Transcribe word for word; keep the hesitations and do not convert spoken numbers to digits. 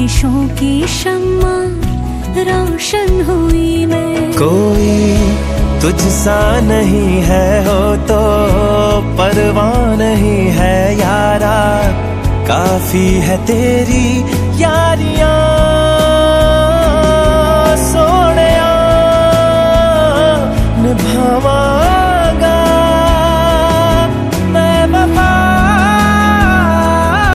ख्वाहिशों की शम्मा रोशन हुई मैं। कोई तुझसा नहीं है हो तो परवाह नहीं है यारा, काफी है तेरी यारियां।